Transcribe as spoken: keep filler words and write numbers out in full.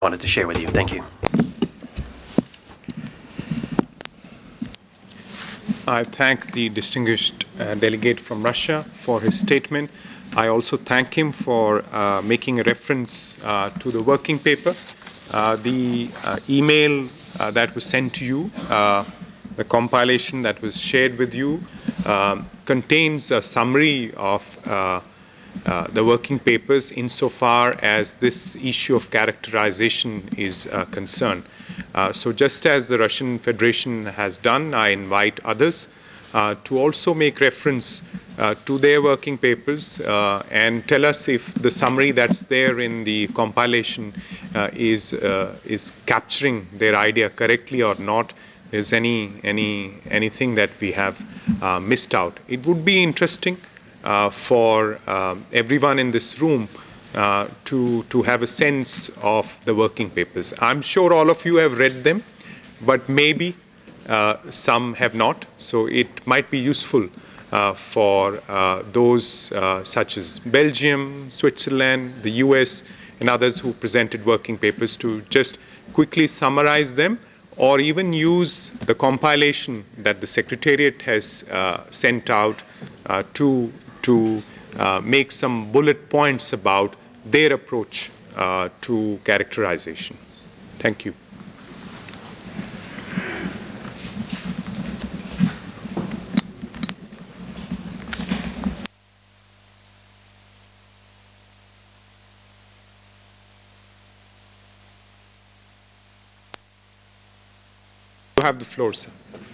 wanted to share with you. Thank you. I thank the distinguished uh, delegate from Russia for his statement. I also thank him for uh, making a reference uh, to the working paper. Uh, the uh, email uh, that was sent to you, uh, the compilation that was shared with you, um, contains a summary of uh, uh, the working papers insofar as this issue of characterization is uh, concerned. Uh, so just as the Russian Federation has done, I invite others uh, to also make reference uh, to their working papers uh, and tell us if the summary that's there in the compilation uh, is uh, is capturing their idea correctly or not. Is any any anything that we have uh, missed out? It would be interesting uh, for um, everyone in this room uh, to to have a sense of the working papers. I'm sure all of you have read them, but maybe uh, some have not. So it might be useful uh, for uh, those uh, such as Belgium, Switzerland, the U S, and others who presented working papers to just quickly summarize them, or even use the compilation that the Secretariat has uh, sent out uh, to, to uh, make some bullet points about their approach uh, to characterization. Thank you. You have the floor, sir.